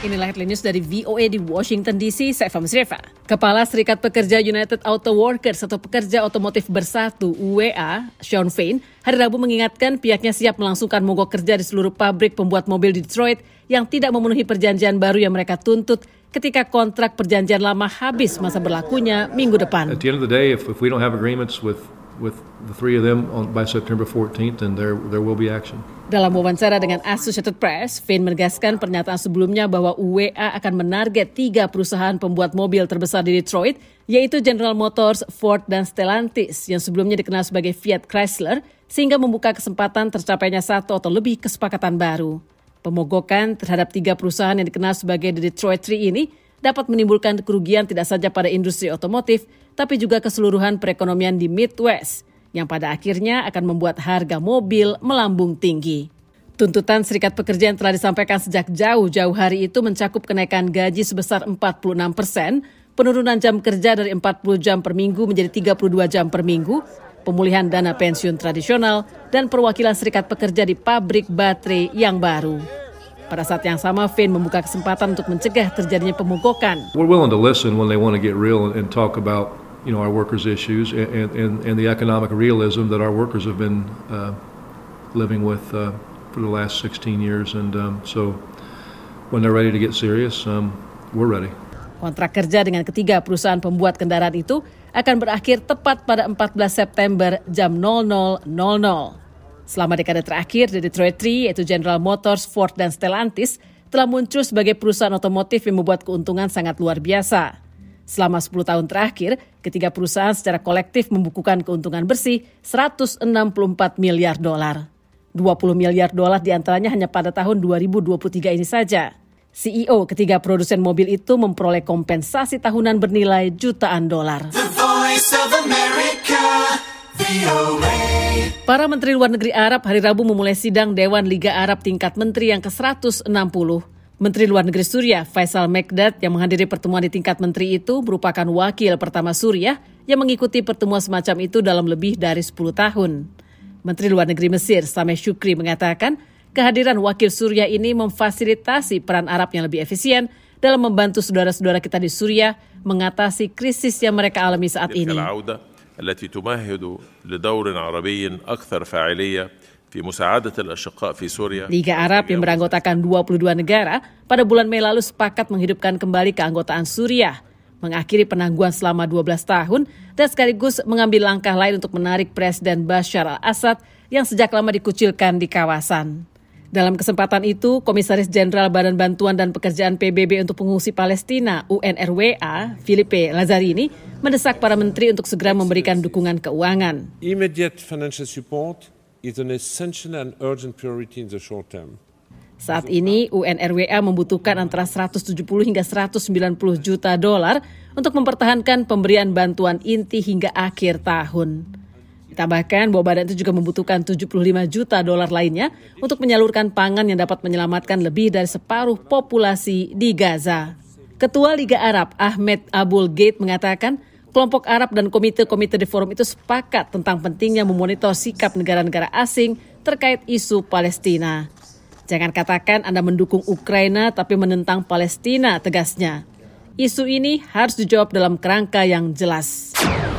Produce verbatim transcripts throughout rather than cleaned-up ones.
Inilah headline news dari V O A di Washington D C, saya Fahmi Sriva. Kepala Serikat Pekerja United Auto Workers atau Pekerja Otomotif Bersatu U W A, Shawn Fain, hari Rabu mengingatkan pihaknya siap melangsungkan mogok kerja di seluruh pabrik pembuat mobil di Detroit yang tidak memenuhi perjanjian baru yang mereka tuntut ketika kontrak perjanjian lama habis masa berlakunya minggu depan. At the end of the day, if, if we don't have agreements with with the three of them on, by September fourteenth, then there there will be action. Dalam wawancara dengan Associated Press, Fain menegaskan pernyataan sebelumnya bahwa U W A akan menarget tiga perusahaan pembuat mobil terbesar di Detroit, yaitu General Motors, Ford, dan Stellantis, yang sebelumnya dikenal sebagai Fiat Chrysler, sehingga membuka kesempatan tercapainya satu atau lebih kesepakatan baru. Pemogokan terhadap tiga perusahaan yang dikenal sebagai The Detroit Three ini dapat menimbulkan kerugian tidak saja pada industri otomotif, tapi juga keseluruhan perekonomian di Midwest, yang pada akhirnya akan membuat harga mobil melambung tinggi. Tuntutan Serikat Pekerja yang telah disampaikan sejak jauh-jauh hari itu mencakup kenaikan gaji sebesar empat puluh enam persen, penurunan jam kerja dari empat puluh jam per minggu menjadi tiga puluh dua jam per minggu, pemulihan dana pensiun tradisional, dan perwakilan serikat pekerja di pabrik baterai yang baru. Pada saat yang sama, Fain membuka kesempatan untuk mencegah terjadinya pemogokan. We're willing to listen when they want to get real and talk about, you know, our workers' issues and and, and the economic realism that our workers have been uh, living with uh, for the last sixteen years. And um, so, when they're ready to get serious, um, we're ready. Kontrak kerja dengan ketiga perusahaan pembuat kendaraan itu akan berakhir tepat pada empat belas September jam nol nol nol nol. Selama dekade terakhir, The Detroit Three, yaitu General Motors, Ford, dan Stellantis, telah muncul sebagai perusahaan otomotif yang membuat keuntungan sangat luar biasa. Selama sepuluh tahun terakhir, ketiga perusahaan secara kolektif membukukan keuntungan bersih seratus enam puluh empat miliar dolar. dua puluh miliar dolar diantaranya hanya pada tahun dua ribu dua puluh tiga ini saja. C E O ketiga produsen mobil itu memperoleh kompensasi tahunan bernilai jutaan dolar. The Voice of America, V O A. Para Menteri Luar Negeri Arab hari Rabu memulai sidang Dewan Liga Arab tingkat menteri yang ke seratus enam puluh. Menteri Luar Negeri Suriah, Faisal Mekdad, yang menghadiri pertemuan di tingkat menteri itu merupakan wakil pertama Suriah yang mengikuti pertemuan semacam itu dalam lebih dari sepuluh tahun. Menteri Luar Negeri Mesir, Sameh Shukri, mengatakan kehadiran wakil Suriah ini memfasilitasi peran Arab yang lebih efisien dalam membantu saudara-saudara kita di Suriah mengatasi krisis yang mereka alami saat ini. التي تمهد لدور عربي أكثر فاعلية في مساعدة الأشقاء في سوريا. Liga Arab yang beranggotakan dua puluh dua negara pada bulan Mei lalu sepakat menghidupkan kembali keanggotaan Suriah, mengakhiri penangguhan selama dua belas tahun dan sekaligus mengambil langkah lain untuk menarik Presiden Bashar al-Assad yang sejak lama dikucilkan di kawasan. Dalam kesempatan itu, Komisaris Jenderal Badan Bantuan dan Pekerjaan P B B untuk Pengungsi Palestina U N R W A, Philippe Lazzarini, mendesak para menteri untuk segera memberikan dukungan keuangan. Immediate financial support is an essential and urgent priority in the short term. Saat ini, U N R W A membutuhkan antara seratus tujuh puluh hingga seratus sembilan puluh juta dolar untuk mempertahankan pemberian bantuan inti hingga akhir tahun. Ditambahkan bahwa badan itu juga membutuhkan tujuh puluh lima juta dolar lainnya untuk menyalurkan pangan yang dapat menyelamatkan lebih dari separuh populasi di Gaza. Ketua Liga Arab Ahmed Abul Gheit mengatakan kelompok Arab dan komite-komite di forum itu sepakat tentang pentingnya memonitor sikap negara-negara asing terkait isu Palestina. Jangan katakan Anda mendukung Ukraina tapi menentang Palestina, tegasnya. Isu ini harus dijawab dalam kerangka yang jelas.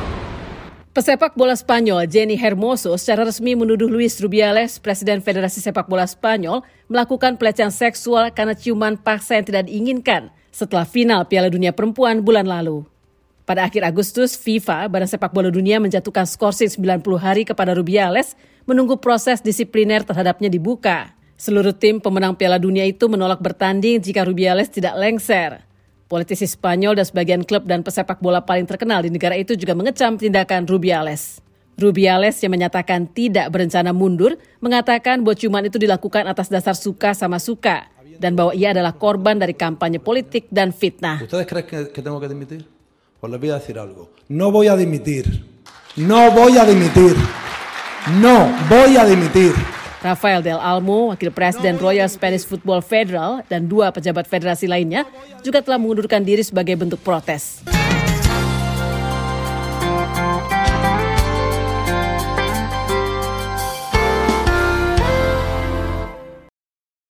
Pesepak bola Spanyol Jenny Hermoso secara resmi menuduh Luis Rubiales, Presiden Federasi Sepak Bola Spanyol, melakukan pelecehan seksual karena ciuman paksa yang tidak diinginkan setelah final Piala Dunia Perempuan bulan lalu. Pada akhir Agustus, FIFA, Badan Sepak Bola Dunia, menjatuhkan skorsing sembilan puluh hari kepada Rubiales menunggu proses disipliner terhadapnya dibuka. Seluruh tim pemenang Piala Dunia itu menolak bertanding jika Rubiales tidak lengser. Politisi Spanyol dan sebagian klub dan pesepak bola paling terkenal di negara itu juga mengecam tindakan Rubiales. Rubiales yang menyatakan tidak berencana mundur, mengatakan bahwa ciuman itu dilakukan atas dasar suka sama suka dan bahwa ia adalah korban dari kampanye politik dan fitnah. ¿Ustedes creen que tengo que dimitir? Pues les voy a decir algo. No voy a dimitir. No voy a dimitir. No voy a dimitir. Rafael Del Almo, wakil presiden Royal Spanish Football Federal, dan dua pejabat federasi lainnya juga telah mengundurkan diri sebagai bentuk protes.